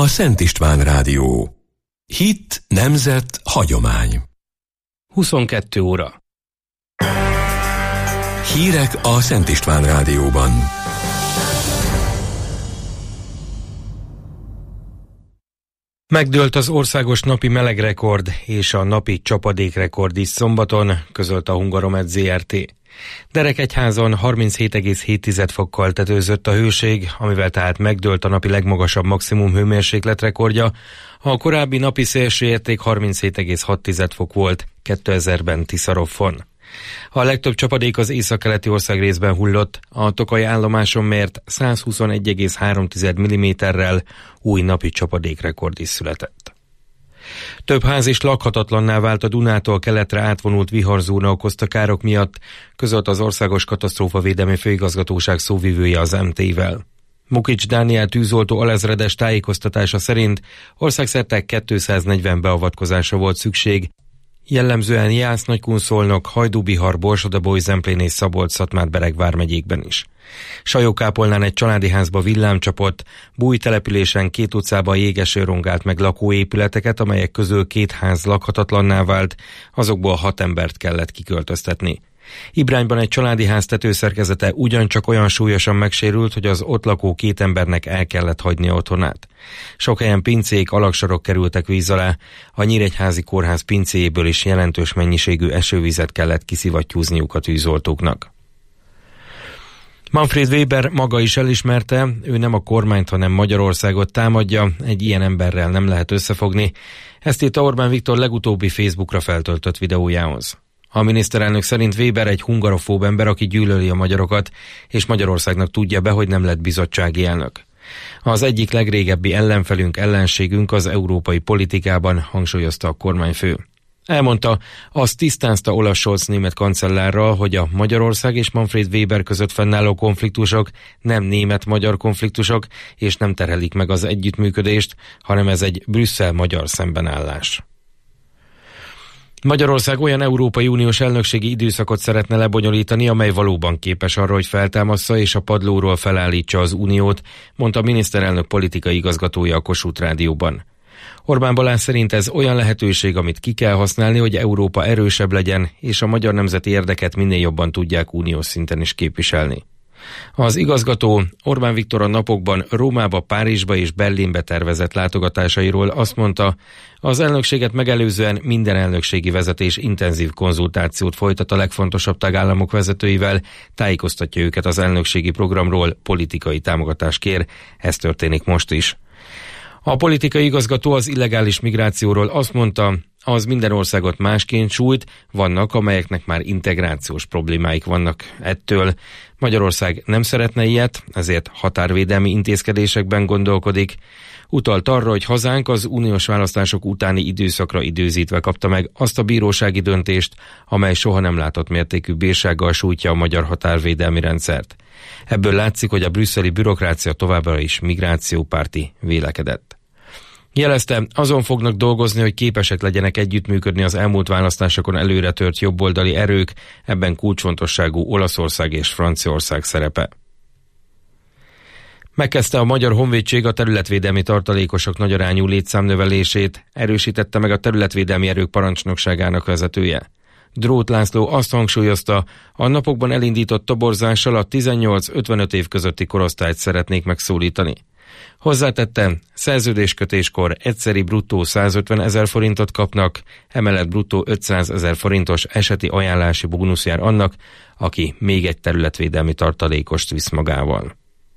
a Szent István Rádió. Hit, nemzet, hagyomány. 22 óra. Hírek a Szent István Rádióban. Megdőlt az országos napi melegrekord és a napi csapadékrekord is szombaton, közölte a Hungaromet Zrt. Derekegyházon 37,7 fokkal tetőzött a hőség, amivel tehát megdőlt a napi legmagasabb maximum hőmérséklet rekordja. A korábbi napi szélső érték 37,6 fok volt 2000-ben Tiszarofon. A legtöbb csapadék az északkeleti ország részben hullott, a Tokaj állomáson mért 121,3 mm-rel új napi csapadékrekord is született. Több ház is lakhatatlanná vált a Dunától keletre átvonult viharzóna okozta károk miatt, közölt az Országos Katasztrófavédelmi Főigazgatóság szóvivője az MT-vel. Mukics Dániel tűzoltó alezredes tájékoztatása szerint országszerte 240 beavatkozásra volt szükség, jellemzően Jász, Nagykunszolnok, Hajdú-Bihar, Borsod-Abaúj, Zemplén és Szabolcs-Szatmár-Bereg vármegyékben is. Sajókápolnán egy családi házba villám csapott, Búj településen 2 utcában jégeső rongált meg lakóépületeket, amelyek közül 2 ház lakhatatlanná vált, azokból 6 embert kellett kiköltöztetni. Ibrányban egy családi ház tetőszerkezete ugyancsak olyan súlyosan megsérült, hogy az ott lakó 2 embernek el kellett hagynia otthonát. Sok helyen pincék, alaksarok kerültek víz alá, a Nyíregyházi kórház pincéjéből is jelentős mennyiségű esővizet kellett kiszivattyúzniuk a tűzoltóknak. Manfred Weber maga is elismerte, ő nem a kormányt, hanem Magyarországot támadja, egy ilyen emberrel nem lehet összefogni. Ezt írta Orbán Viktor legutóbbi Facebookra feltöltött videójához. A miniszterelnök szerint Weber egy hungarofób ember, aki gyűlöli a magyarokat, és Magyarországnak tudja be, hogy nem lett bizottsági elnök. Az egyik legrégebbi ellenfelünk, ellenségünk az európai politikában, hangsúlyozta a kormányfő. Elmondta, azt tisztázta Olaf Scholz német kancellárral, hogy a Magyarország és Manfred Weber között fennálló konfliktusok nem német-magyar konfliktusok, és nem terhelik meg az együttműködést, hanem ez egy Brüsszel-magyar szembenállás. Magyarország olyan Európai Uniós elnökségi időszakot szeretne lebonyolítani, amely valóban képes arra, hogy feltámassza és a padlóról felállítsa az uniót, mondta a miniszterelnök politikai igazgatója a Kossuth Rádióban. Orbán Balázs szerint ez olyan lehetőség, amit ki kell használni, hogy Európa erősebb legyen, és a magyar nemzeti érdeket minél jobban tudják uniós szinten is képviselni. Az igazgató Orbán Viktor a napokban Rómába, Párizsba és Berlinbe tervezett látogatásairól azt mondta, az elnökséget megelőzően minden elnökségi vezetés intenzív konzultációt folytat a legfontosabb tagállamok vezetőivel, tájékoztatja őket az elnökségi programról, politikai támogatást kér, ez történik most is. A politikai igazgató az illegális migrációról azt mondta, az minden országot másként sújt, vannak, amelyeknek már integrációs problémáik vannak ettől. Magyarország nem szeretne ilyet, ezért határvédelmi intézkedésekben gondolkodik. Utalt arra, hogy hazánk az uniós választások utáni időszakra időzítve kapta meg azt a bírósági döntést, amely soha nem látott mértékű bírsággal sújtja a magyar határvédelmi rendszert. Ebből látszik, hogy a brüsszeli bürokrácia továbbra is migrációpárti vélekedett. Jelezte, azon fognak dolgozni, hogy képesek legyenek együttműködni az elmúlt választásokon előretört jobboldali erők, ebben kulcsfontosságú Olaszország és Franciaország szerepe. Megkezdte a Magyar Honvédség a területvédelmi tartalékosok nagyarányú létszámnövelését, erősítette meg a területvédelmi erők parancsnokságának vezetője. Dróth László azt hangsúlyozta, a napokban elindított toborzással a 18-55 év közötti korosztályt szeretnék megszólítani. Hozzátette, szerződéskötéskor egyszeri bruttó 150 000 forintot kapnak, emellett bruttó 500 000 forintos eseti ajánlási bónusz jár annak, aki még egy területvédelmi tartalékost visz magával.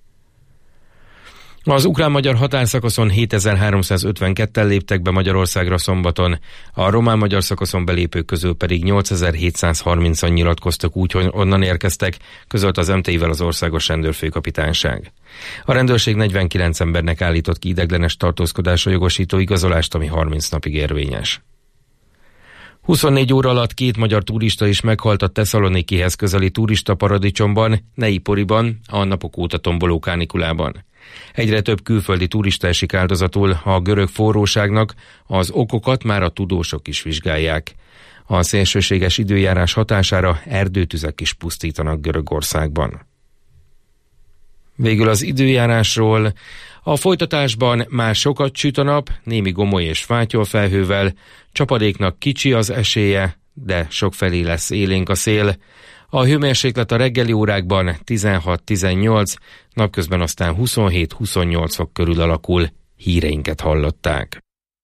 Az ukrán-magyar határszakaszon 7352-en léptek be Magyarországra szombaton, a román-magyar szakaszon belépők közül pedig 8730-an nyilatkoztak úgy, hogy onnan érkeztek, közölt az MT-vel az Országos Rendőrfőkapitányság. A rendőrség 49 embernek állított ki ideiglenes tartózkodásra jogosító igazolást, ami 30 napig érvényes. 24 óra alatt 2 magyar turista is meghalt a Tesszalonikihez közeli turistaparadicsomban, Neiporiban, a napok óta tomboló kánikulában. Egyre több külföldi turista esik áldozatul a görög forróságnak, az okokat már a tudósok is vizsgálják. A szélsőséges időjárás hatására erdőtüzek is pusztítanak Görögországban. Végül az időjárásról. A folytatásban már sokat süt a nap, némi gomoly és fátyolfelhővel, csapadéknak kicsi az esélye, de sokfelé lesz élénk a szél. A hőmérséklet a reggeli órákban 16-18, napközben aztán 27-28 fok körül alakul. Híreinket hallották.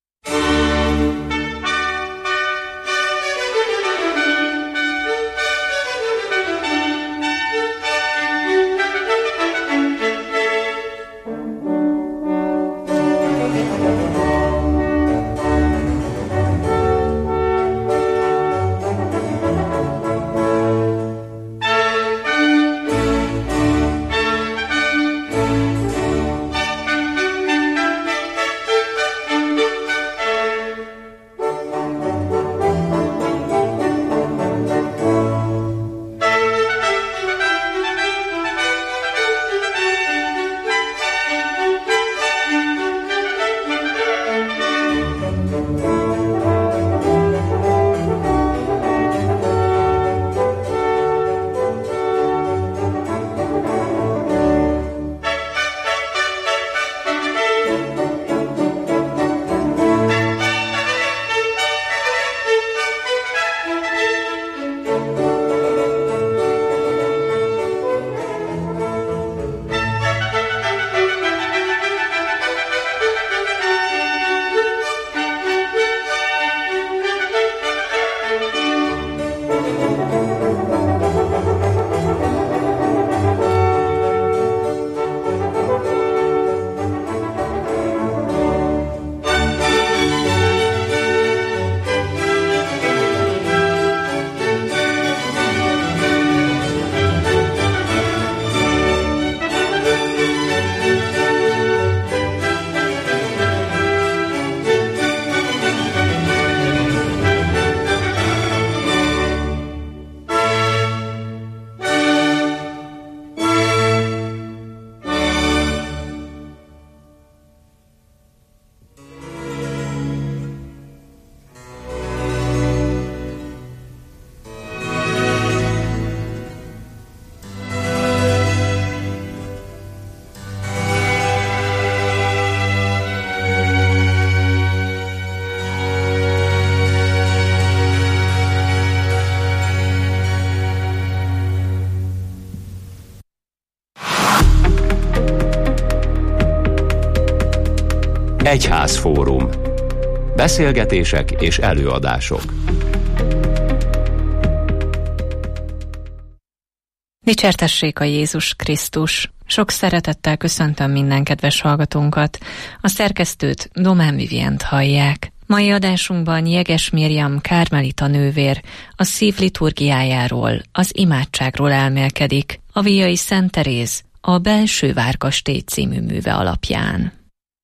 Egyházfórum. Beszélgetések és előadások. Dicsértessék a Jézus Krisztus! Sok szeretettel köszöntöm minden kedves hallgatónkat. A szerkesztőt, Domán Vivient hallják. Mai adásunkban Jeges Mirjam kármelita nővér a szív liturgiájáról, az imádságról elmélkedik, a Viai Szent Teréz a Belső Várkastély című műve alapján.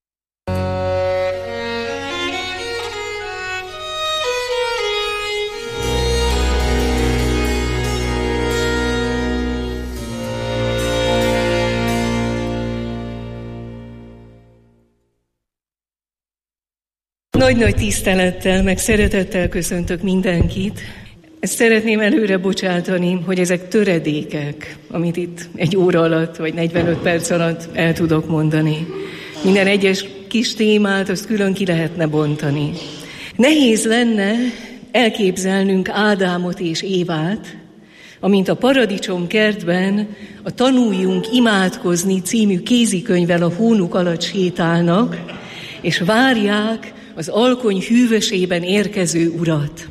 Nagy-nagy tisztelettel, meg szeretettel köszöntök mindenkit. Ezt szeretném előre bocsátani, hogy ezek töredékek, amit itt egy óra alatt, vagy 45 perc alatt el tudok mondani. Minden egyes kis témát, azt külön ki lehetne bontani. Nehéz lenne elképzelnünk Ádámot és Évát, amint a Paradicsom kertben a Tanuljunk imádkozni című kézikönyvvel a hónuk alatt sétálnak, és várják az alkony hűvösében érkező Urat.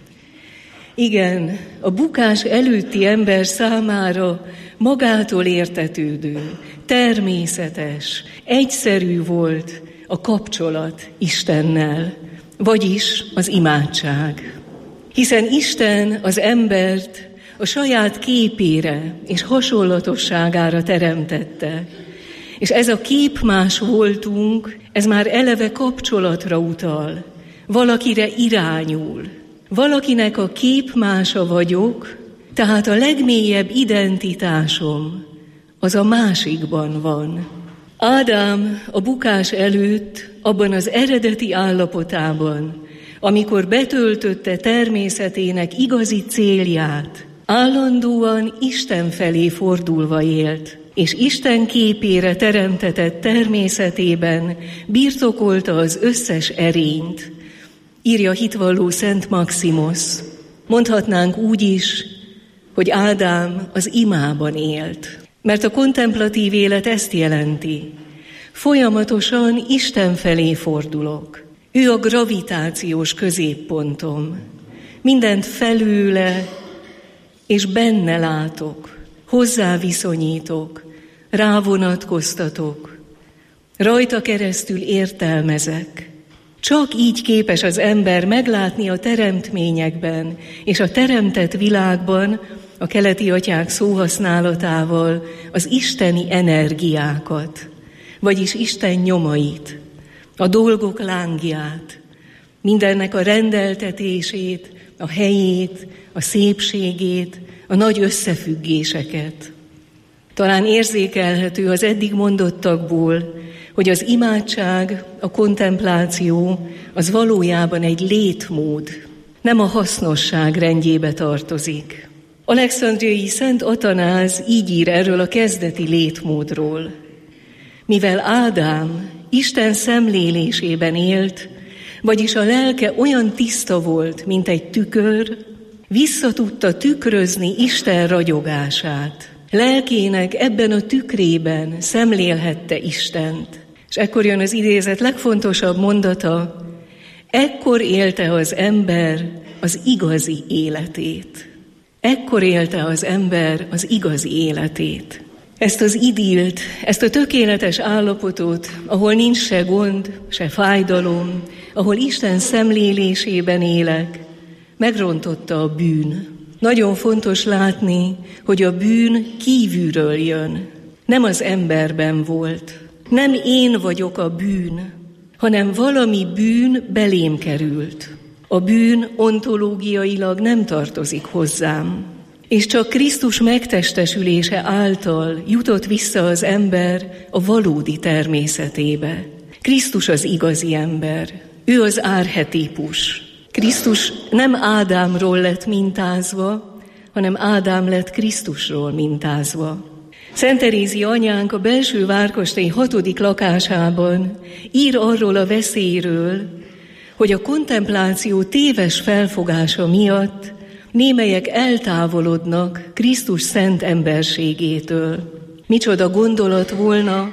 Igen, a bukás előtti ember számára magától értetődő, természetes, egyszerű volt a kapcsolat Istennel, vagyis az imádság. Hiszen Isten az embert a saját képére és hasonlatosságára teremtette, és ez a képmás voltunk, ez már eleve kapcsolatra utal, valakire irányul. Valakinek a képmása vagyok, tehát a legmélyebb identitásom az a másikban van. Ádám a bukás előtt, abban az eredeti állapotában, amikor betöltötte természetének igazi célját, állandóan Isten felé fordulva élt, és Isten képére teremtetett természetében birtokolta az összes erényt, írja hitvalló Szent Maximus. Mondhatnánk úgy is, hogy Ádám az imában élt, mert a kontemplatív élet ezt jelenti. Folyamatosan Isten felé fordulok. Ő a gravitációs középpontom. Mindent felőle és benne látok, hozzá viszonyítok, rávonatkoztatok, rajta keresztül értelmezek. Csak így képes az ember meglátni a teremtményekben és a teremtett világban, a keleti atyák szóhasználatával az isteni energiákat, vagyis Isten nyomait, a dolgok lángját, mindennek a rendeltetését, a helyét, a szépségét, a nagy összefüggéseket. Talán érzékelhető az eddig mondottakból, hogy az imádság, a kontempláció az valójában egy létmód, nem a hasznosság rendjébe tartozik. Alexandriai Szent Atanáz így ír erről a kezdeti létmódról. Mivel Ádám Isten szemlélésében élt, vagyis a lelke olyan tiszta volt, mint egy tükör, vissza tudta tükrözni Isten ragyogását. Lelkének ebben a tükrében szemlélhette Istent. És ekkor jön az idézet legfontosabb mondata, ekkor élte az ember az igazi életét. Ekkor élte az ember az igazi életét. Ezt az idillt, ezt a tökéletes állapotot, ahol nincs se gond, se fájdalom, ahol Isten szemlélésében élek, megrontotta a bűn. Nagyon fontos látni, hogy a bűn kívülről jön. Nem az emberben volt. Nem én vagyok a bűn, hanem valami bűn belém került. A bűn ontológiailag nem tartozik hozzám. És csak Krisztus megtestesülése által jutott vissza az ember a valódi természetébe. Krisztus az igazi ember. Ő az árchetípus. Krisztus nem Ádámról lett mintázva, hanem Ádám lett Krisztusról mintázva. Szent Terézia anyánk a belső várkastély 6. lakásában ír arról a veszélyről, hogy a kontempláció téves felfogása miatt némelyek eltávolodnak Krisztus szent emberségétől. Micsoda gondolat volna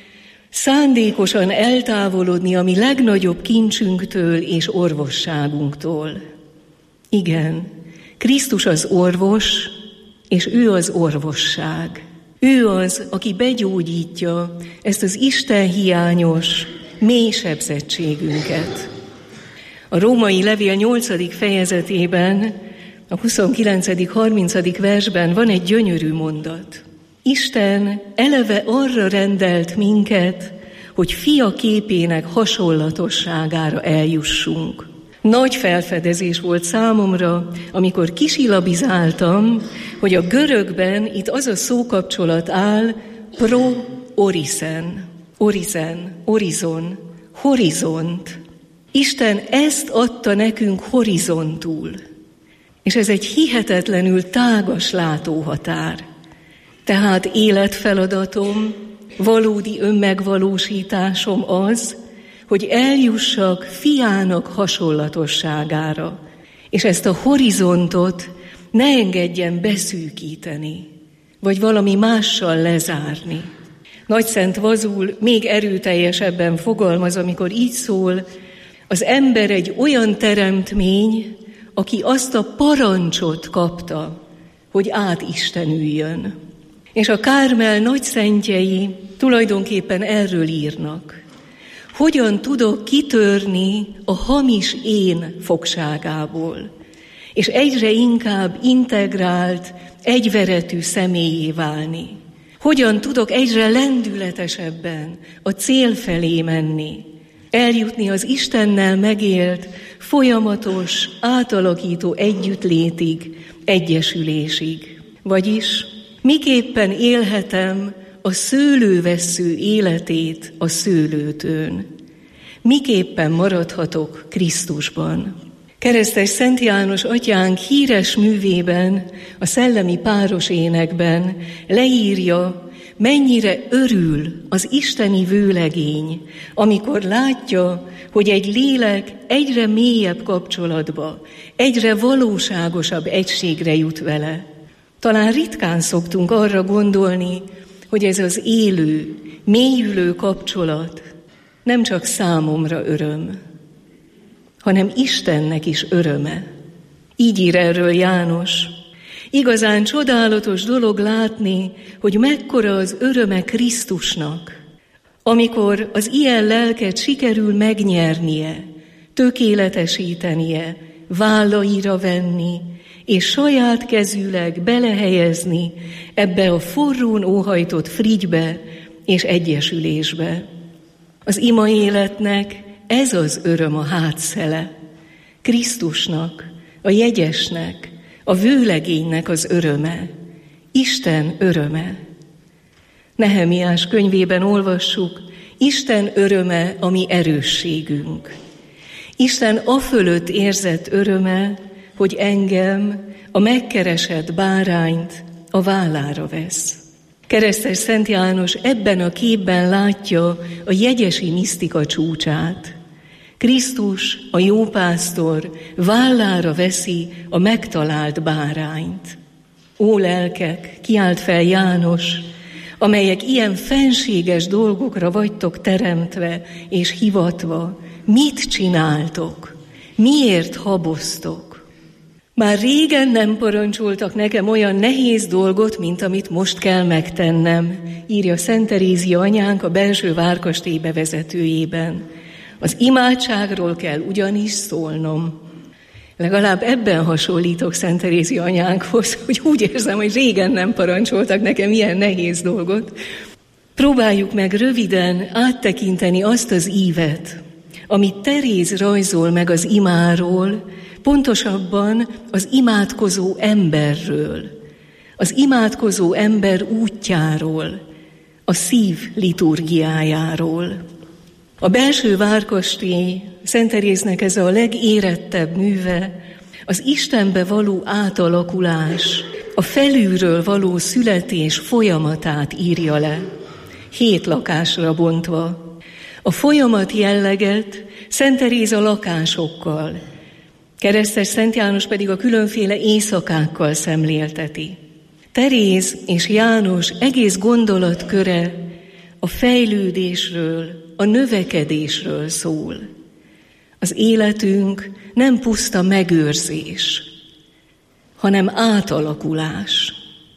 szándékosan eltávolodni a mi legnagyobb kincsünktől és orvosságunktól. Igen, Krisztus az orvos, és ő az orvosság. Ő az, aki begyógyítja ezt az istenhiányos, mély sebzettségünket. A római levél 8. fejezetében, a 29.-30. versben van egy gyönyörű mondat. Isten eleve arra rendelt minket, hogy fia képének hasonlatosságára eljussunk. Nagy felfedezés volt számomra, amikor kisilabizáltam, hogy a görögben itt az a szókapcsolat áll, pro-orisen, orizen, horizon, horizont. Isten ezt adta nekünk horizontul, és ez egy hihetetlenül tágas látóhatár. Tehát életfeladatom, valódi önmegvalósításom az, hogy eljussak fiának hasonlatosságára, és ezt a horizontot ne engedjen beszűkíteni, vagy valami mással lezárni. Nagyszent Vazul még erőteljesebben fogalmaz, amikor így szól, az ember egy olyan teremtmény, aki azt a parancsot kapta, hogy átistenüljön. És a Kármel nagyszentjei tulajdonképpen erről írnak. Hogyan tudok kitörni a hamis én fogságából, és egyre inkább integrált, egyveretű személyé válni? Hogyan tudok egyre lendületesebben a cél felé menni, eljutni az Istennel megélt, folyamatos, átalakító együttlétig, egyesülésig? Vagyis miképpen élhetem a szőlővessző életét a szőlőtőn? Miképpen maradhatok Krisztusban? Keresztes Szent János atyánk híres művében, a szellemi páros énekben leírja, mennyire örül az isteni vőlegény, amikor látja, hogy egy lélek egyre mélyebb kapcsolatba, egyre valóságosabb egységre jut vele. Talán ritkán szoktunk arra gondolni, hogy ez az élő, mélyülő kapcsolat nem csak számomra öröm, hanem Istennek is öröme. Így ír erről János. Igazán csodálatos dolog látni, hogy mekkora az öröme Krisztusnak, amikor az ilyen lelket sikerül megnyernie, tökéletesítenie, vállaira venni, és saját kezűleg belehelyezni ebbe a forrón óhajtott frigybe és egyesülésbe. Az ima életnek ez az öröm a hátszele. Krisztusnak, a jegyesnek, a vőlegénynek az öröme. Isten öröme. Nehemiás könyvében olvassuk, Isten öröme a mi erősségünk. Isten afölött érzett öröme, hogy engem, a megkeresett bárányt a vállára vesz. Keresztes Szent János ebben a képben látja a jegyesi misztika csúcsát. Krisztus, a jópásztor vállára veszi a megtalált bárányt. Ó lelkek, kiált fel János, amelyek ilyen fenséges dolgokra vagytok teremtve és hivatva, mit csináltok? Miért haboztok? Már régen nem parancsoltak nekem olyan nehéz dolgot, mint amit most kell megtennem, írja Szent Terézia anyánk a belső várkastély bevezetőjében. Az imádságról kell ugyanis szólnom. Legalább ebben hasonlítok Szent Terézia anyánkhoz, hogy úgy érzem, hogy régen nem parancsoltak nekem ilyen nehéz dolgot. Próbáljuk meg röviden áttekinteni azt az ívet, amit Teréz rajzol meg az imáról, pontosabban az imádkozó emberről, az imádkozó ember útjáról, a szív liturgiájáról. A belső várkastély, Szent Teréznek ez a legérettebb műve, az Istenbe való átalakulás, a felülről való születés folyamatát írja le, 7 lakásra bontva. A folyamat jelleget Szent Teréz a lakásokkal, Keresztes Szent János pedig a különféle éjszakákkal szemlélteti. Teréz és János egész gondolatköre a fejlődésről, a növekedésről szól. Az életünk nem puszta megőrzés, hanem átalakulás.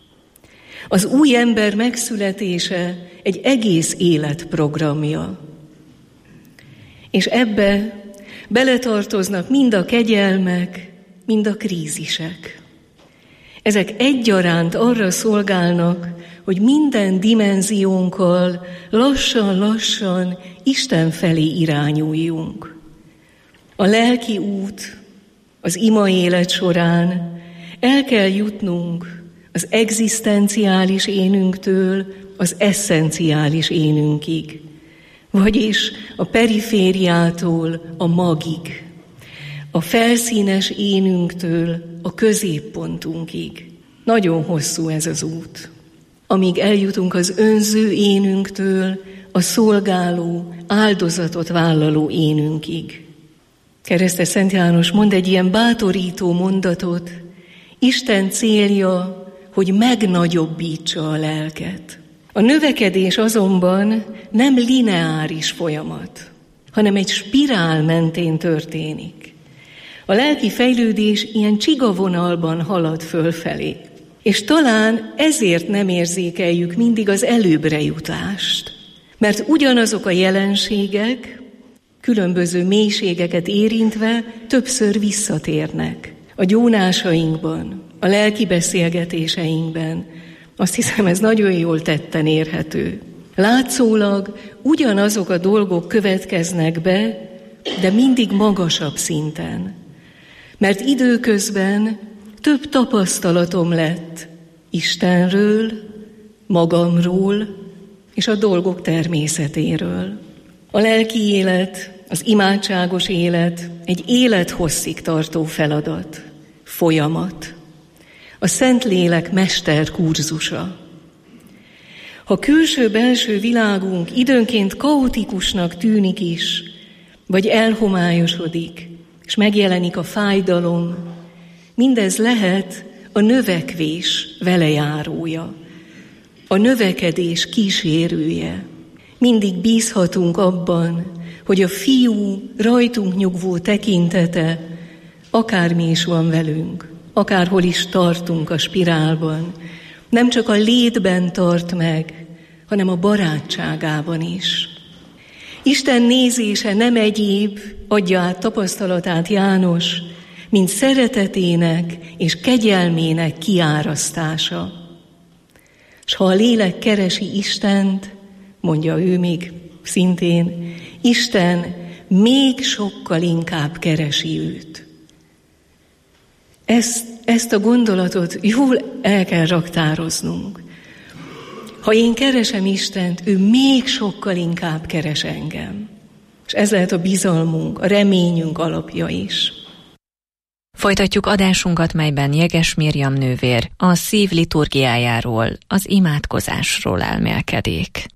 Az új ember megszületése egy egész élet programja. És ebbe beletartoznak mind a kegyelmek, mind a krízisek. Ezek egyaránt arra szolgálnak, hogy minden dimenziónkkal lassan-lassan Isten felé irányuljunk. A lelki út az ima élet során el kell jutnunk az egzisztenciális énünktől az esszenciális énünkig, vagyis a perifériától a magig, a felszínes énünktől a középpontunkig. Nagyon hosszú ez az út, amíg eljutunk az önző énünktől a szolgáló, áldozatot vállaló énünkig. Keresztes Szent János mond egy ilyen bátorító mondatot, Isten célja, hogy megnagyobbítsa a lelket. A növekedés azonban nem lineáris folyamat, hanem egy spirál mentén történik. A lelki fejlődés ilyen csigavonalban halad fölfelé, és talán ezért nem érzékeljük mindig az előbbre jutást, mert ugyanazok a jelenségek, különböző mélységeket érintve többször visszatérnek a gyónásainkban, a lelki beszélgetéseinkben. Azt hiszem, ez nagyon jól tetten érhető. Látszólag ugyanazok a dolgok következnek be, de mindig magasabb szinten. Mert időközben több tapasztalatom lett Istenről, magamról és a dolgok természetéről. A lelki élet az imádságos élet egy élethosszig tartó feladat, folyamat. A Szentlélek mesterkurzusa. Ha külső-belső világunk időnként kaotikusnak tűnik is, vagy elhomályosodik, és megjelenik a fájdalom, mindez lehet a növekvés velejárója, a növekedés kísérője. Mindig bízhatunk abban, hogy a Fiú rajtunk nyugvó tekintete akármi is van velünk, akárhol is tartunk a spirálban, nem csak a létben tart meg, hanem a barátságában is. Isten nézése nem egyéb, adja át tapasztalatát János, mint szeretetének és kegyelmének kiárasztása. S ha a lélek keresi Istent, mondja ő még szintén, Isten még sokkal inkább keresi őt. Ezt a gondolatot jól el kell raktároznunk. Ha én keresem Istent, ő még sokkal inkább keres engem. És ez lehet a bizalmunk, a reményünk alapja is. Folytatjuk adásunkat, melyben Jeges Mirjam nővér a szív liturgiájáról, az imádkozásról elmélkedik.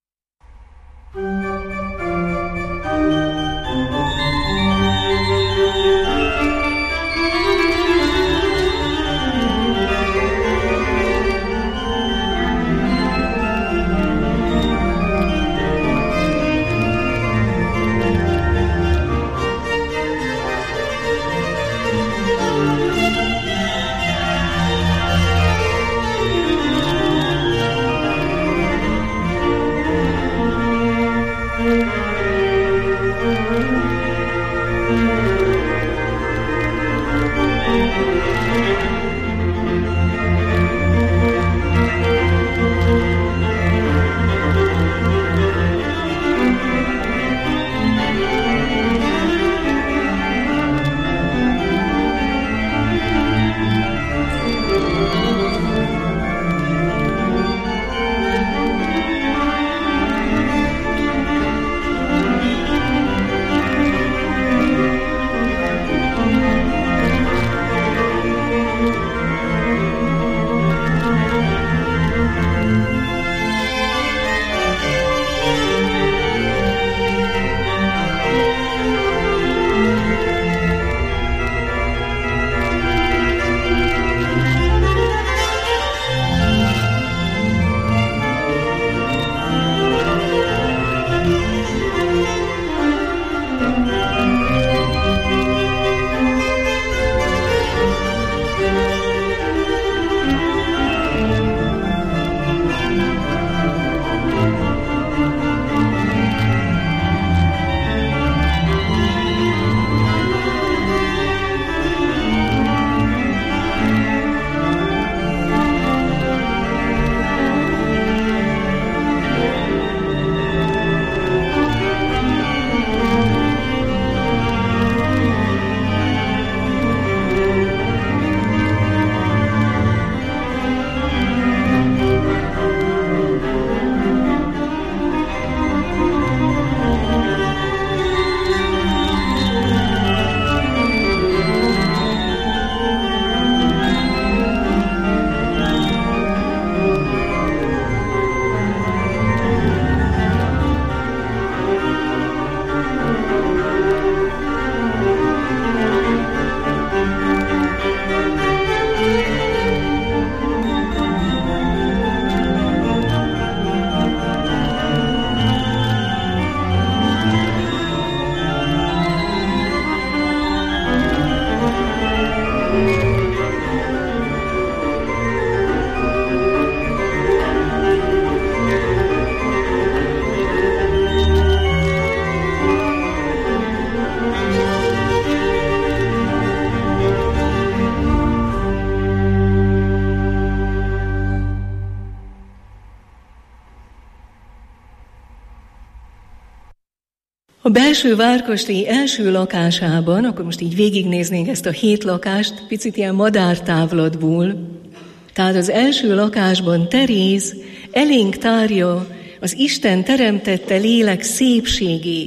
A belső várkastély első lakásában, akkor most így végignéznénk ezt a 7 lakást, picit ilyen madártávlatból. Tehát az első lakásban Teréz elénk tárja az Isten teremtette lélek szépségét,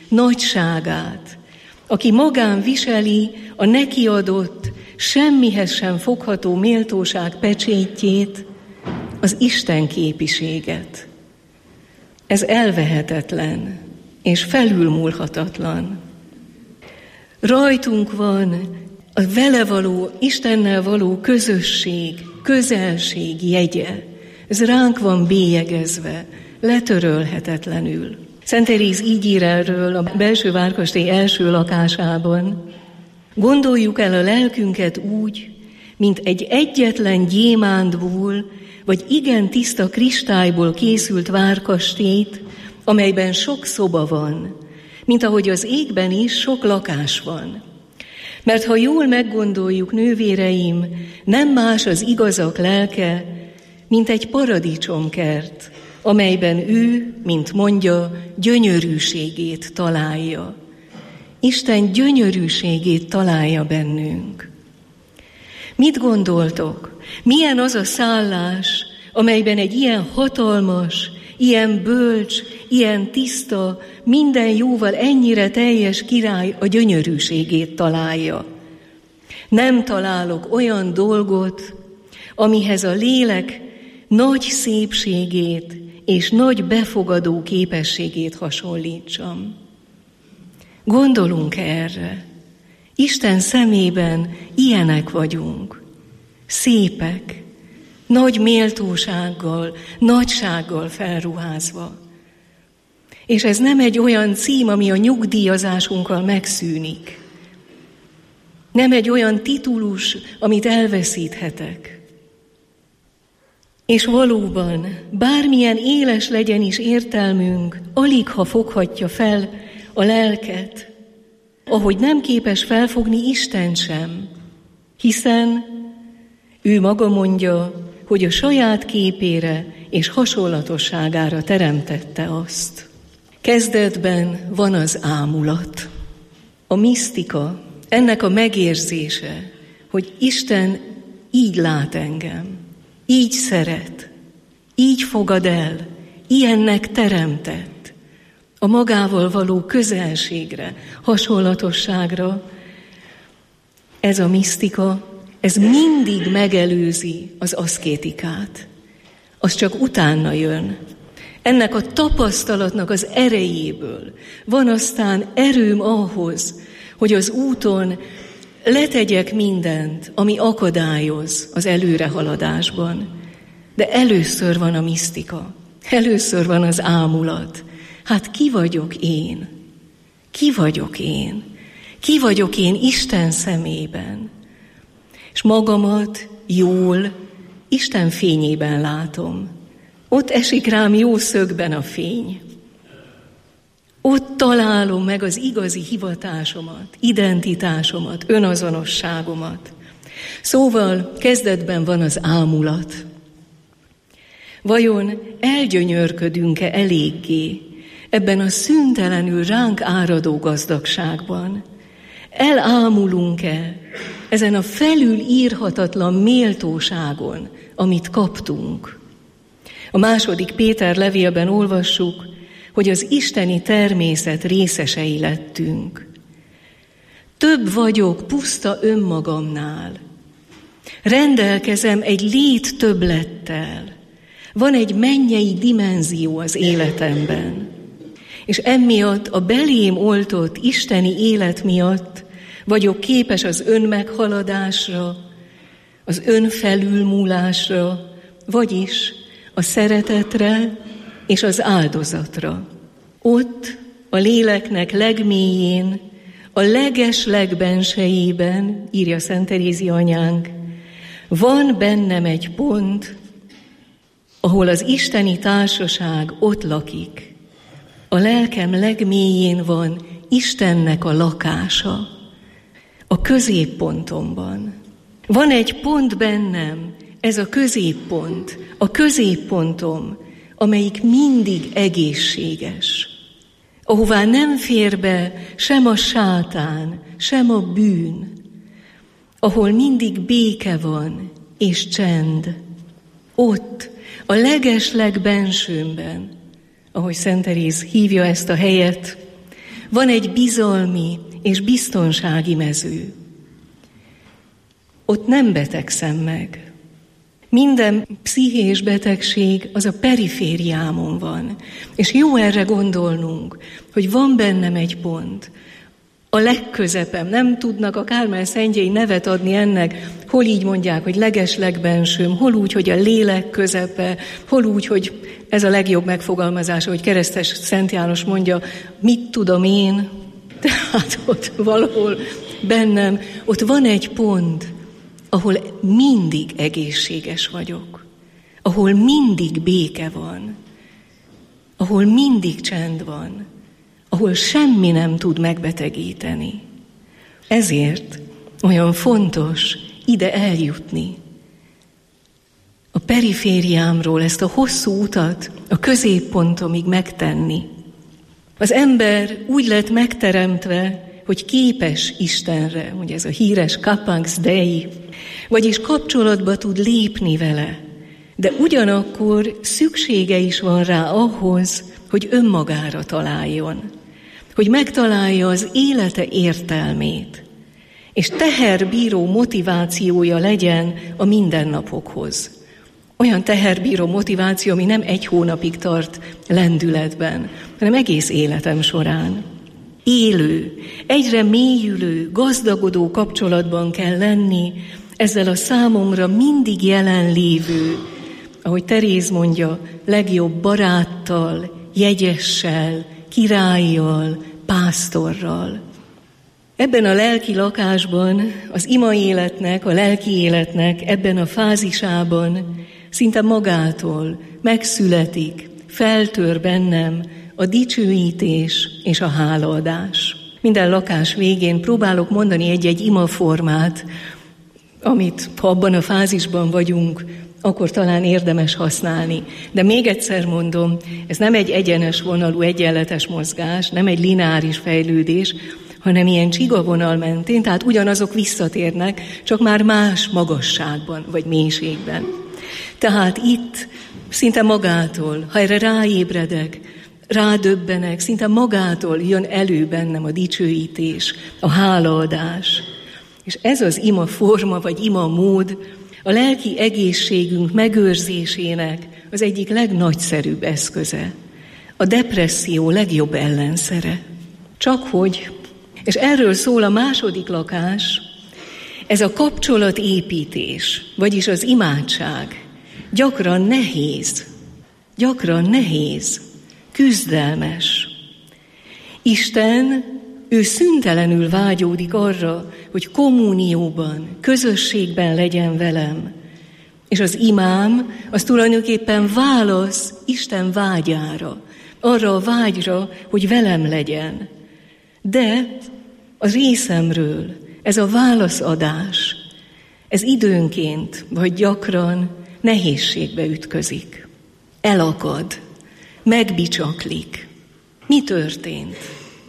nagyságát, aki magán viseli a neki adott, semmihez sem fogható méltóság pecsétjét, az Isten képiséget. Ez elvehetetlen és felülmúlhatatlan. Rajtunk van a vele való, Istennel való közösség, közelség jegye. Ez ránk van bélyegezve, letörölhetetlenül. Szent Teréz így ír erről a belső várkastély első lakásában. Gondoljuk el a lelkünket úgy, mint egy egyetlen gyémántból, vagy igen tiszta kristályból készült várkastélyt, amelyben sok szoba van, mint ahogy az égben is sok lakás van. Mert ha jól meggondoljuk, nővéreim, nem más az igazak lelke, mint egy paradicsomkert, amelyben ő, mint mondja, gyönyörűségét találja. Isten gyönyörűségét találja bennünk. Mit gondoltok? Milyen az a szállás, amelyben egy ilyen hatalmas, ilyen bölcs, ilyen tiszta, minden jóval ennyire teljes király a gyönyörűségét találja? Nem találok olyan dolgot, amihez a lélek nagy szépségét és nagy befogadó képességét hasonlítsam. Gondolunk erre. Isten szemében ilyenek vagyunk. Szépek, nagy méltósággal, nagysággal felruházva. És ez nem egy olyan cím, ami a nyugdíjazásunkkal megszűnik. Nem egy olyan titulus, amit elveszíthetek. És valóban, bármilyen éles legyen is értelmünk, aligha foghatja fel a lelket, ahogy nem képes felfogni Istent sem, hiszen ő maga mondja, hogy a saját képére és hasonlatosságára teremtette azt. Kezdetben van az ámulat, a misztika, ennek a megérzése, hogy Isten így lát engem, így szeret, így fogad el, ilyennek teremtett, a magával való közelségre, hasonlatosságra. Ez a misztika, ez mindig megelőzi az aszkétikát. Az csak utána jön. Ennek a tapasztalatnak az erejéből van aztán erőm ahhoz, hogy az úton letegyek mindent, ami akadályoz az előrehaladásban. De először van a misztika, először van az ámulat. Hát ki vagyok én? Ki vagyok én? Ki vagyok én Isten szemében? És magamat jól Isten fényében látom. Ott esik rám jó szögben a fény. Ott találom meg az igazi hivatásomat, identitásomat, önazonosságomat. Szóval kezdetben van az ámulat. Vajon elgyönyörködünk-e eléggé ebben a szüntelenül ránk áradó gazdagságban? Elámulunk-e ezen a felülírhatatlan méltóságon, amit kaptunk? A második Péter levélben olvassuk, hogy az isteni természet részesei lettünk. Több vagyok puszta önmagamnál. Rendelkezem egy lét többlettel. Van egy mennyei dimenzió az életemben. És emiatt a belém oltott isteni élet miatt vagyok képes az önmeghaladásra, az önfelülmúlásra, vagyis a szeretetre és az áldozatra. Ott a léleknek legmélyén, a legeslegbensejében, írja Szent Terézia anyánk, van bennem egy pont, ahol az isteni társaság ott lakik. A lelkem legmélyén van Istennek a lakása, a középpontomban. Van egy pont bennem, ez a középpont, a középpontom, amelyik mindig egészséges, ahová nem fér be sem a sátán, sem a bűn, ahol mindig béke van és csend. Ott, a legeslegbensőmben, ahogy Szent Teréz hívja ezt a helyet, van egy bizalmi és biztonsági mező. Ott nem betegszem meg. Minden pszichés betegség az a perifériámon van. És jó erre gondolnunk, hogy van bennem egy pont. A legközepem, nem tudnak a Kármán szentjei nevet adni ennek, hol így mondják, hogy legeslegbensőm, hol úgy, hogy a lélek közepe, hol úgy, hogy ez a legjobb megfogalmazása, hogy keresztes Szent János mondja, mit tudom én, tehát ott valahol bennem, ott van egy pont, ahol mindig egészséges vagyok, ahol mindig béke van, ahol mindig csend van, ahol semmi nem tud megbetegíteni. Ezért olyan fontos ide eljutni. A perifériámról ezt a hosszú utat a középpontomig megtenni. Az ember úgy lett megteremtve, hogy képes Istenre, ugye ez a híres capax Dei, vagyis kapcsolatba tud lépni vele, de ugyanakkor szüksége is van rá ahhoz, hogy önmagára találjon, hogy megtalálja az élete értelmét, és teherbíró motivációja legyen a mindennapokhoz. Olyan teherbíró motiváció, ami nem 1 hónapig tart lendületben, hanem egész életem során. Élő, egyre mélyülő, gazdagodó kapcsolatban kell lenni ezzel a számomra mindig jelenlévő, ahogy Teréz mondja, legjobb baráttal, jegyessel, királlyal, pásztorral. Ebben a lelki lakásban, az ima életnek, a lelki életnek ebben a fázisában szinte magától megszületik, feltör bennem a dicsőítés és a hálaadás. Minden lakás végén próbálok mondani egy-egy imaformát, amit, ha abban a fázisban vagyunk, akkor talán érdemes használni. De még egyszer mondom, ez nem egy egyenes vonalú, egyenletes mozgás, nem egy lineáris fejlődés, hanem ilyen csigavonal mentén, tehát ugyanazok visszatérnek, csak már más magasságban vagy mélységben. Tehát itt szinte magától, ha erre ráébredek, rádöbbenek, szinte magától jön elő bennem a dicsőítés, a hálaadás. És ez az ima forma, vagy ima mód a lelki egészségünk megőrzésének az egyik legnagyszerűbb eszköze. A depresszió legjobb ellenszere. Csak hogy, és erről szól a második lakás, ez a kapcsolatépítés, vagyis az imádság gyakran nehéz, küzdelmes. Isten, ő szüntelenül vágyódik arra, hogy kommunióban, közösségben legyen velem. És az imám, az tulajdonképpen válasz Isten vágyára, arra a vágyra, hogy velem legyen. De a részemről ez a válaszadás, ez időnként vagy gyakran nehézségbe ütközik. Elakad, megbicsaklik. Mi történt?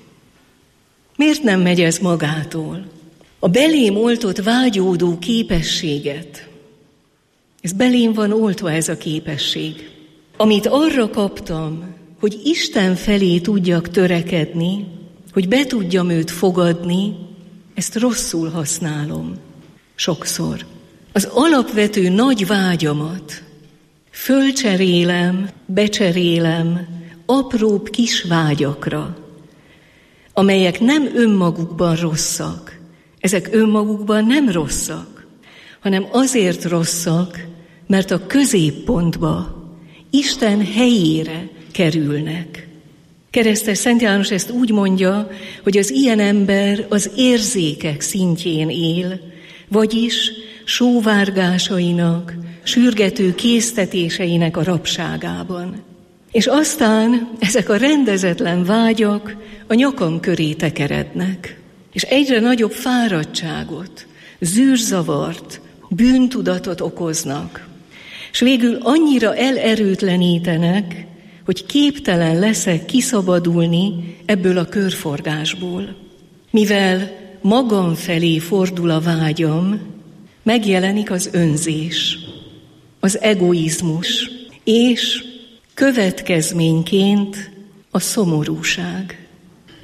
Miért nem megy ez magától? A belém oltott vágyódó képességet, ez belém van oltva ez a képesség, amit arra kaptam, hogy Isten felé tudjak törekedni, hogy be tudjam őt fogadni, ezt rosszul használom. Sokszor. Az alapvető nagy vágyamat fölcserélem, becserélem apróbb kis vágyakra, amelyek nem önmagukban rosszak. Ezek önmagukban nem rosszak, hanem azért rosszak, mert a középpontba, Isten helyére kerülnek. Keresztes Szent János ezt úgy mondja, hogy az ilyen ember az érzékek szintjén él, vagyis sóvárgásainak, sürgető késztetéseinek a rabságában. És aztán ezek a rendezetlen vágyak a nyakam köré tekerednek, és egyre nagyobb fáradtságot, zűrzavart, bűntudatot okoznak, és végül annyira elerőtlenítenek, hogy képtelen leszek kiszabadulni ebből a körforgásból. Mivel magam felé fordul a vágyam, megjelenik az önzés, az egoizmus, és következményként a szomorúság.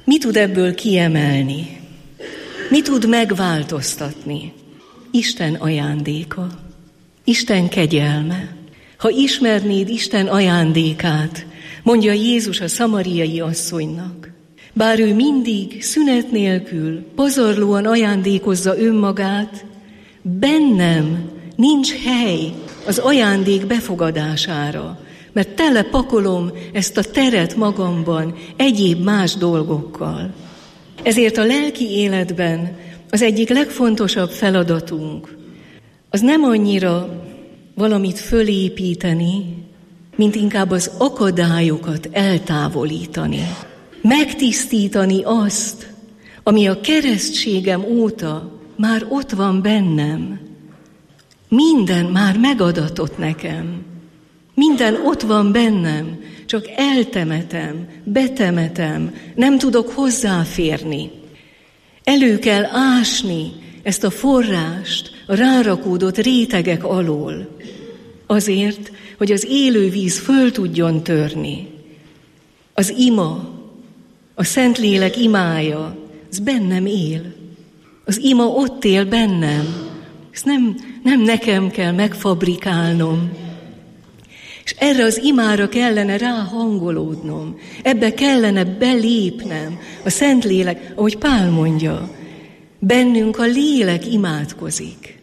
Mi tud ebből kiemelni? Mi tud megváltoztatni? Isten ajándéka, Isten kegyelme. Ha ismernéd Isten ajándékát, mondja Jézus a szamariai asszonynak, bár ő mindig szünet nélkül, pazarlóan ajándékozza önmagát, bennem nincs hely az ajándék befogadására, mert tele pakolom ezt a teret magamban egyéb más dolgokkal. Ezért a lelki életben az egyik legfontosabb feladatunk, az nem annyira valamit fölépíteni, mint inkább az akadályokat eltávolítani. Megtisztítani azt, ami a keresztségem óta már ott van bennem. Minden már megadatott nekem. Minden ott van bennem, csak eltemetem, betemetem, nem tudok hozzáférni. Elő kell ásni ezt a forrást a rárakódott rétegek alól, azért, hogy az élő víz föl tudjon törni. Az ima, a Szentlélek imája, az bennem él. Az ima ott él bennem. Ezt nem nekem kell megfabrikálnom. És erre az imára kellene ráhangolódnom. Ebbe kellene belépnem. A Szentlélek, ahogy Pál mondja, bennünk a lélek imádkozik.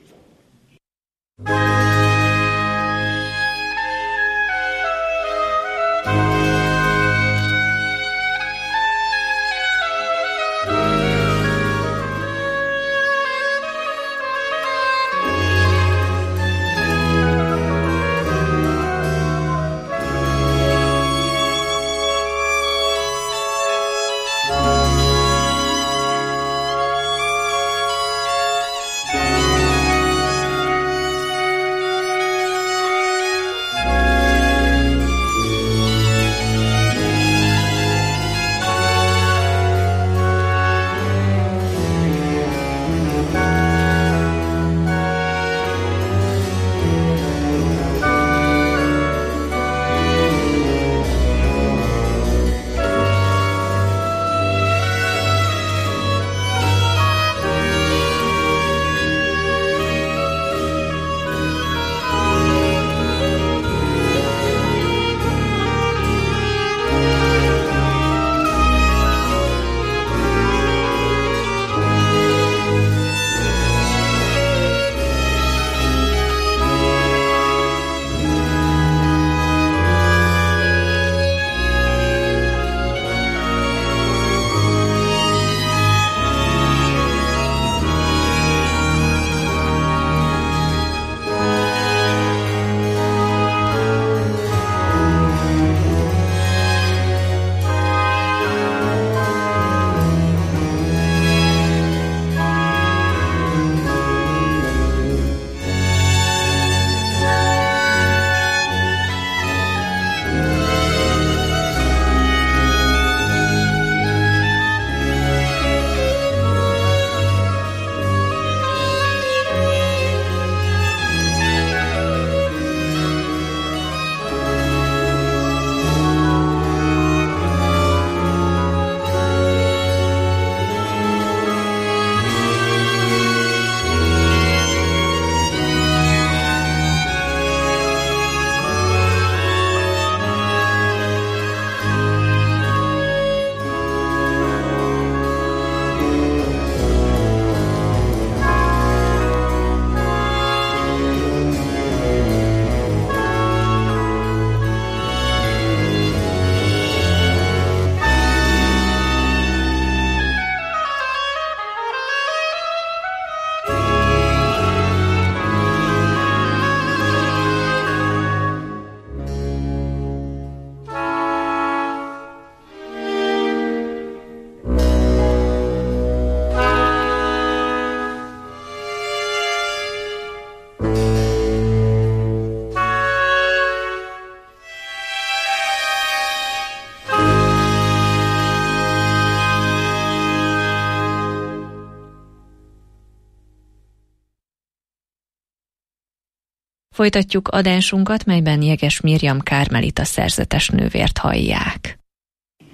Folytatjuk adásunkat, melyben Jeges Mirjam Kármelita szerzetes nővért hallják.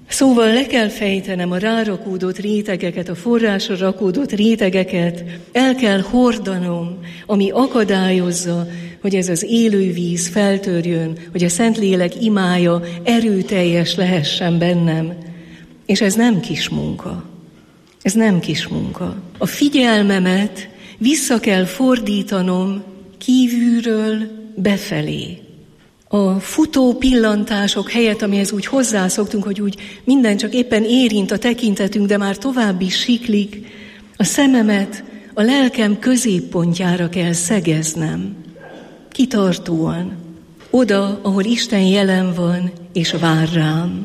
Szóval le kell fejtenem a rárakódott rétegeket, a forrásra rakódott rétegeket, el kell hordanom, ami akadályozza, hogy ez az élővíz feltörjön, hogy a Szentlélek imája erőteljes lehessen bennem. És ez nem kis munka. Ez nem kis munka. A figyelmemet vissza kell fordítanom kívülről befelé. A futó pillantások helyett, amihez úgy hozzászoktunk, hogy úgy minden csak éppen érint a tekintetünk, de már tovább is siklik, a szememet a lelkem középpontjára kell szegeznem. Kitartóan. Oda, ahol Isten jelen van és vár rám.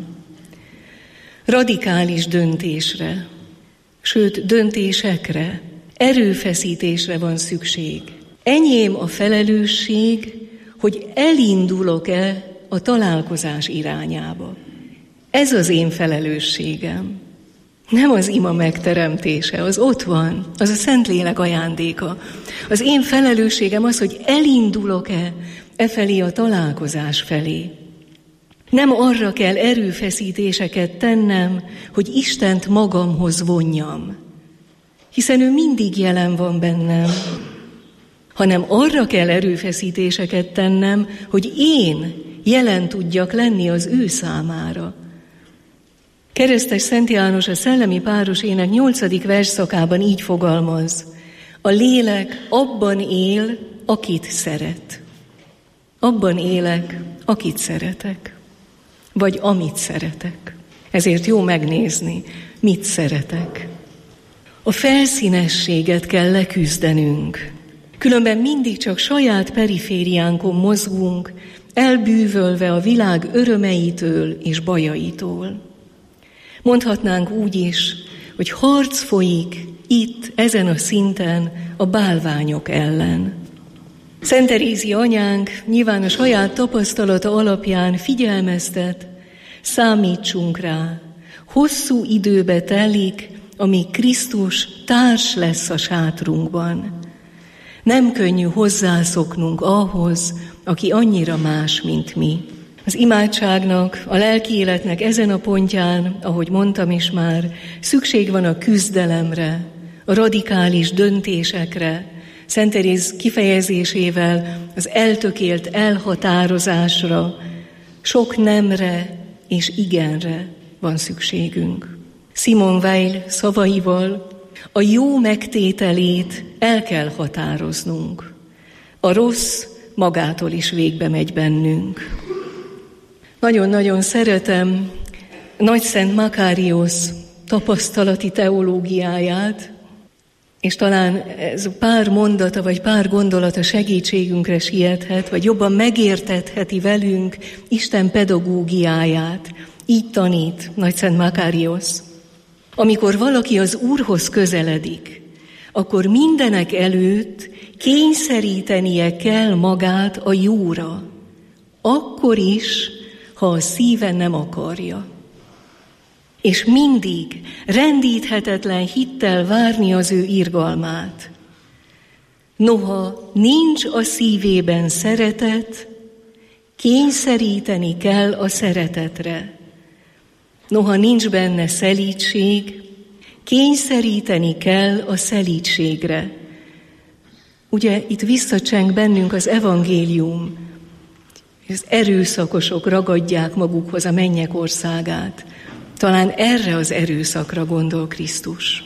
Radikális döntésre, sőt döntésekre, erőfeszítésre van szükség. Enyém a felelősség, hogy elindulok-e a találkozás irányába. Ez az én felelősségem. Nem az ima megteremtése, az ott van, az a Szentlélek ajándéka. Az én felelősségem az, hogy elindulok-e felé a találkozás felé. Nem arra kell erőfeszítéseket tennem, hogy Istent magamhoz vonjam, hiszen ő mindig jelen van bennem, hanem arra kell erőfeszítéseket tennem, hogy én jelen tudjak lenni az ő számára. Keresztes Szent János a Szellemi Párosének 8. versszakában így fogalmaz: a lélek abban él, akit szeret. Abban élek, akit szeretek, vagy amit szeretek. Ezért jó megnézni, mit szeretek. A felszínességet kell leküzdenünk. Különben mindig csak saját perifériánkon mozgunk, elbűvölve a világ örömeitől és bajaitól. Mondhatnánk úgy is, hogy harc folyik itt, ezen a szinten a bálványok ellen. Szent Terézia anyánk nyilván a saját tapasztalata alapján figyelmeztet, számítsunk rá. Hosszú időbe telik, amíg Krisztus társ lesz a sátrunkban. Nem könnyű hozzászoknunk ahhoz, aki annyira más, mint mi. Az imádságnak, a lelki életnek ezen a pontján, ahogy mondtam is már, szükség van a küzdelemre, a radikális döntésekre, Szent Teréz kifejezésével az eltökélt elhatározásra, sok nemre és igenre van szükségünk. Simone Weil szavaival a jó megtételét el kell határoznunk. A rossz magától is végbe megy bennünk. Nagyon-nagyon szeretem Nagyszent Makáriosz tapasztalati teológiáját, és talán ez pár mondata vagy pár gondolata segítségünkre siethet, vagy jobban megértetheti velünk Isten pedagógiáját. Így tanít Nagyszent Makáriosz. Amikor valaki az Úrhoz közeledik, akkor mindenek előtt kényszerítenie kell magát a jóra, akkor is, ha a szíve nem akarja. És mindig rendíthetetlen hittel várni az ő irgalmát. Noha nincs a szívében szeretet, kényszeríteni kell a szeretetre. Noha nincs benne szelídség, kényszeríteni kell a szelídségre. Ugye itt visszacseng bennünk az evangélium, az erőszakosok ragadják magukhoz a mennyek országát. Talán erre az erőszakra gondol Krisztus.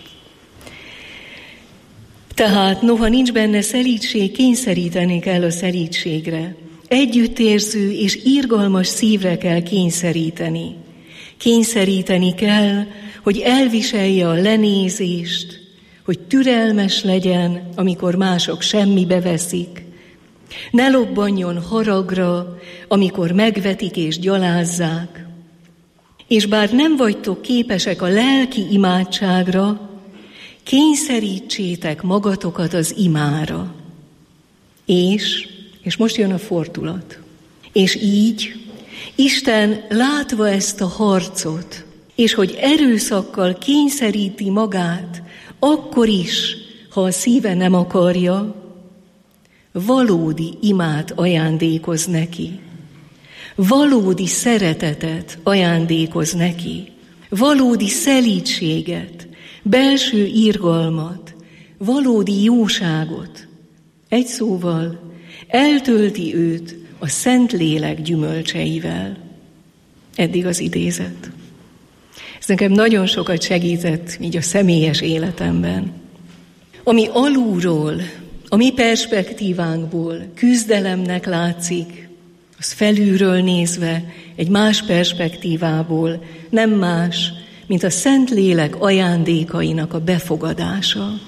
Tehát noha nincs benne szelídség, kényszeríteni kell a szelídségre. Együttérző és irgalmas szívre kell kényszeríteni. Kényszeríteni kell, hogy elviselje a lenézést, hogy türelmes legyen, amikor mások semmibe veszik. Ne lobbanjon haragra, amikor megvetik és gyalázzák. És bár nem vagytok képesek a lelki imádságra, kényszerítsétek magatokat az imára. És most jön a fordulat. És így Isten látva ezt a harcot, és hogy erőszakkal kényszeríti magát, akkor is, ha a szíve nem akarja, valódi imát ajándékoz neki. Valódi szeretetet ajándékoz neki. valódi szelídséget, belső irgalmat, valódi jóságot. Egy szóval eltölti őt a Szentlélek gyümölcseivel. Eddig az idézet. Ez nekem nagyon sokat segített így a személyes életemben. Ami alulról, a mi perspektívánkból küzdelemnek látszik, az felülről nézve egy más perspektívából nem más, mint a Szentlélek ajándékainak a befogadása.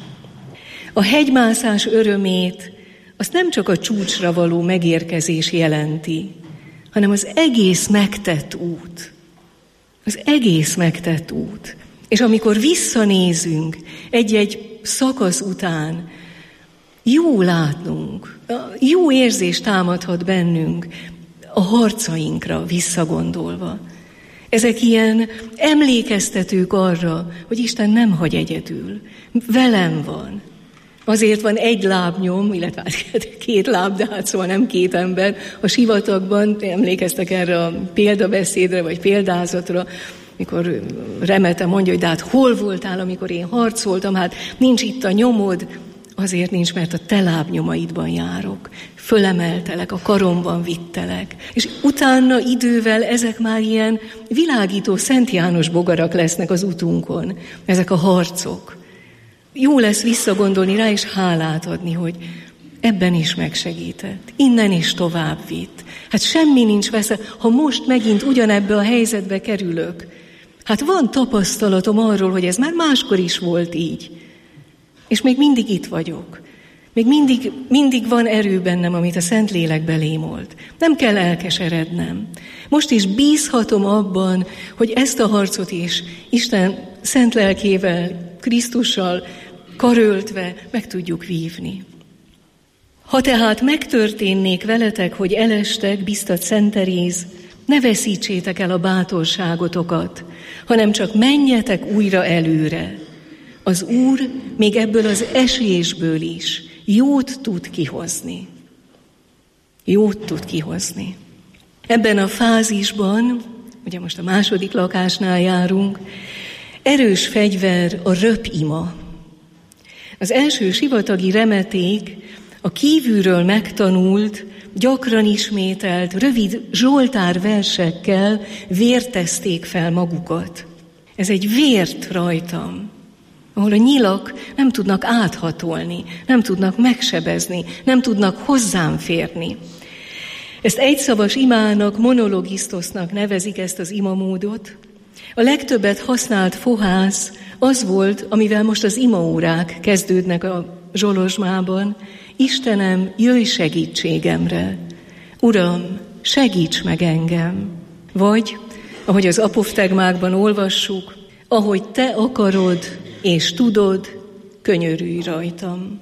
A hegymászás örömét azt nem csak a csúcsra való megérkezés jelenti, hanem az egész megtett út. Az egész megtett út. És amikor visszanézünk egy-egy szakasz után, jó látnunk, jó érzés támadhat bennünk a harcainkra visszagondolva. Ezek ilyen emlékeztetők arra, hogy Isten nem hagy egyedül, velem van. Azért van egy lábnyom, illetve 2 láb, de hát szóval nem 2 ember. A sivatagban emlékeztek erre a példabeszédre, vagy példázatra, mikor Remete mondja, hogy de hát hol voltál, amikor én harcoltam, hát nincs itt a nyomod. Azért nincs, mert a te lábnyomaidban járok. Fölemeltelek, a karomban vittelek. És utána idővel ezek már ilyen világító Szent János bogarak lesznek az utunkon. Ezek a harcok. Jó lesz visszagondolni rá, és hálát adni, hogy ebben is megsegített. Innen is tovább vitt. Hát semmi nincs veszve, ha most megint ugyanebbe a helyzetbe kerülök. Hát van tapasztalatom arról, hogy ez már máskor is volt így. És még mindig itt vagyok. Még mindig van erő bennem, amit a Szentlélek belémolt. Nem kell elkeserednem. Most is bízhatom abban, hogy ezt a harcot is Isten szent lelkével, Krisztussal karöltve meg tudjuk vívni. Ha tehát megtörténnék veletek, hogy elestek, biztat Szent Teréz, ne veszítsétek el a bátorságotokat, hanem csak menjetek újra előre. Az Úr még ebből az esésből is jót tud kihozni. Jót tud kihozni. Ebben a fázisban, ugye most a második lakásnál járunk, erős fegyver a röpima. Az első sivatagi remeték a kívülről megtanult, gyakran ismételt, rövid zsoltárversekkel vértezték fel magukat. Ez egy vért rajtam, ahol a nyilak nem tudnak áthatolni, nem tudnak megsebezni, nem tudnak hozzám férni. Ezt egyszavas imának, monologisztosznak nevezik ezt az imamódot. A legtöbbet használt fohász az volt, amivel most az imaórák kezdődnek a Zsolozsmában. Istenem, jöjj segítségemre! Uram, segíts meg engem! Vagy, ahogy az apoftegmákban olvassuk, ahogy te akarod és tudod, könyörülj rajtam.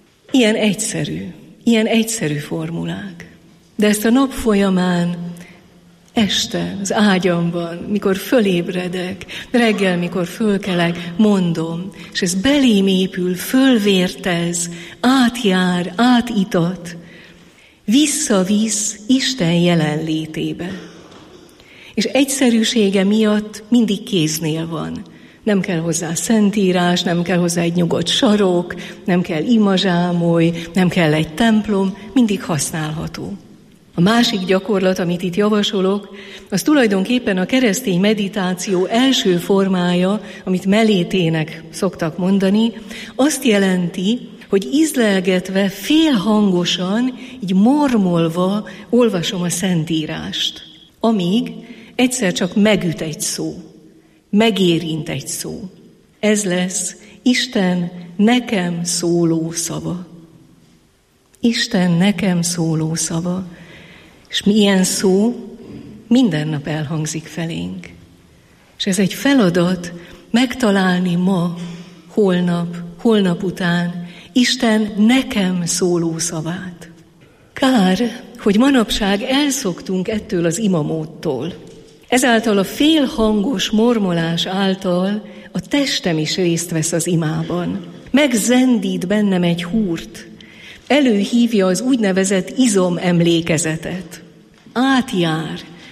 Ilyen egyszerű formulák. De ezt a nap folyamán, este, az ágyamban, mikor fölébredek, reggel, mikor fölkelek, mondom, és ez belém épül, fölvértez, átjár, átitat, visszavisz Isten jelenlétébe. És egyszerűsége miatt mindig kéznél van. Nem kell hozzá szentírás, nem kell hozzá egy nyugodt sarok, nem kell imazsámoly, nem kell egy templom, mindig használható. A másik gyakorlat, amit itt javasolok, az tulajdonképpen a keresztény meditáció első formája, amit melétének szoktak mondani, azt jelenti, hogy ízlelgetve, félhangosan, így mormolva olvasom a Szentírást, amíg egyszer csak megüt egy szó, megérint egy szó. Ez lesz Isten nekem szóló szava. Isten nekem szóló szava. És milyen szó minden nap elhangzik felénk. És ez egy feladat megtalálni ma, holnap után Isten nekem szóló szavát. Kár, hogy manapság elszoktunk ettől az imamódtól. Ezáltal a félhangos mormolás által a testem is részt vesz az imában. Megzendít bennem egy húrt. Előhívja az úgynevezett izomemlékezetet. Átjár,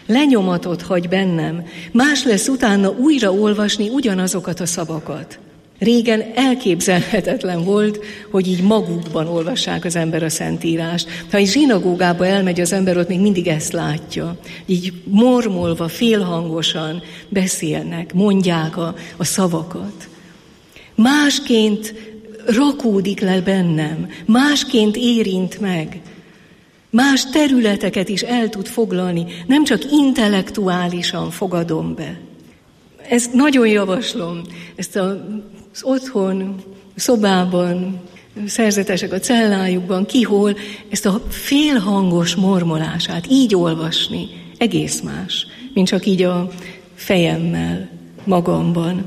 lenyomatot hagy bennem, más lesz utána újra olvasni ugyanazokat a szavakat. Régen elképzelhetetlen volt, hogy így magukban olvassák az ember a Szentírást. Ha egy zsinagógába elmegy az ember, ott még mindig ezt látja. Így mormolva, félhangosan beszélnek, mondják a szavakat. Másként rakódik le bennem, másként érint meg. Más területeket is el tud foglalni, nem csak intellektuálisan fogadom be. Ezt nagyon javaslom, ezt az otthon, szobában, szerzetesek a cellájukban, kihol, ezt a félhangos mormolását így olvasni egész más, mint csak így a fejemmel, magamban.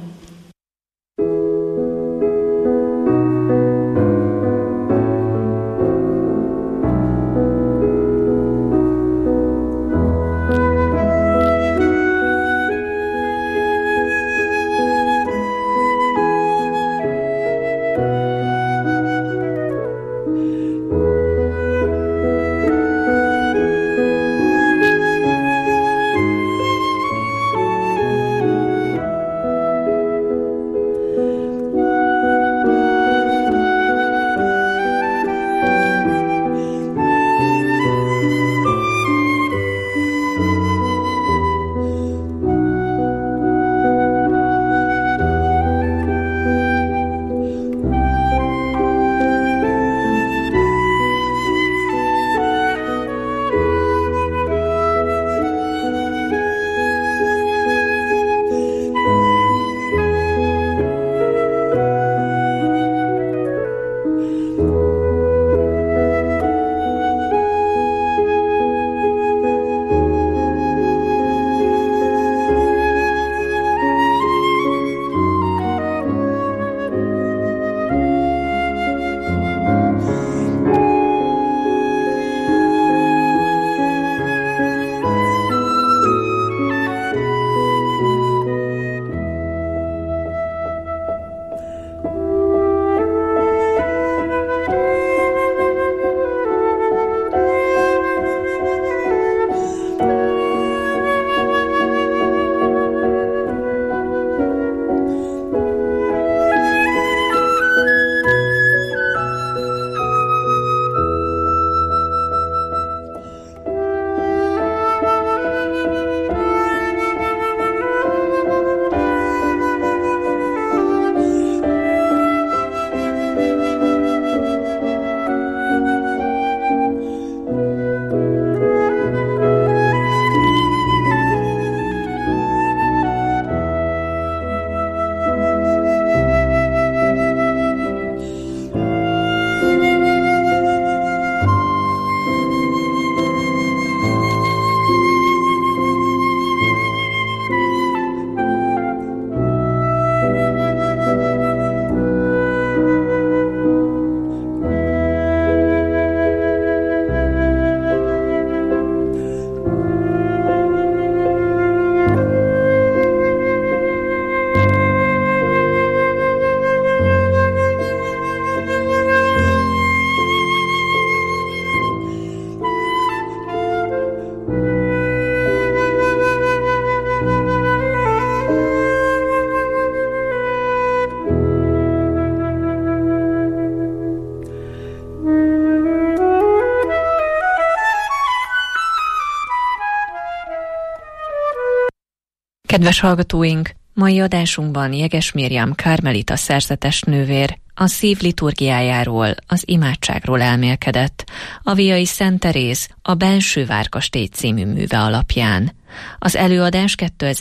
Kedves hallgatóink, mai adásunkban Jeges Mirjam karmelita szerzetes nővér a szív liturgiájáról, az imádságról elmélkedett, a viai Szent Teréz a Belső Várkastély című műve alapján. Az előadás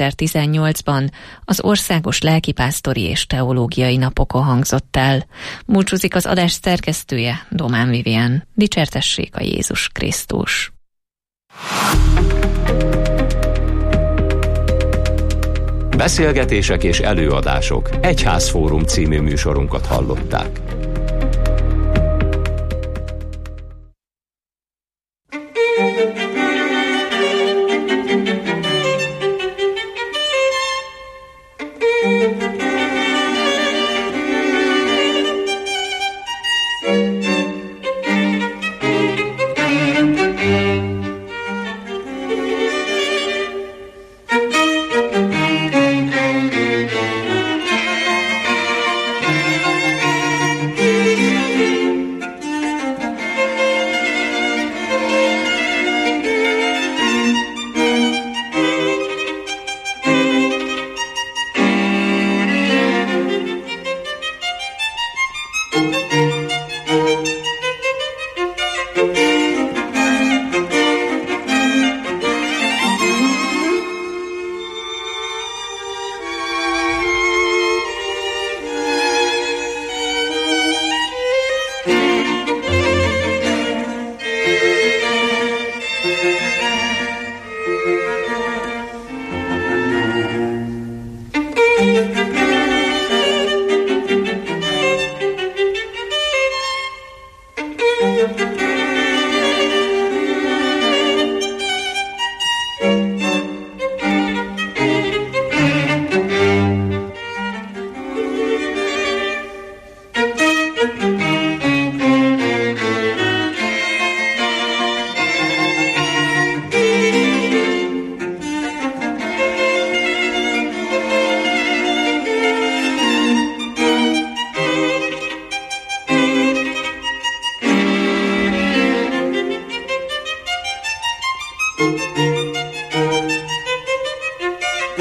2018-ban az Országos Lelkipásztori és Teológiai Napokon hangzott el. Búcsúzik az adás szerkesztője, Domán Vivien. Dicsértessék a Jézus Krisztus! Beszélgetések és előadások Egyházfórum című műsorunkat hallották.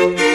Thank you.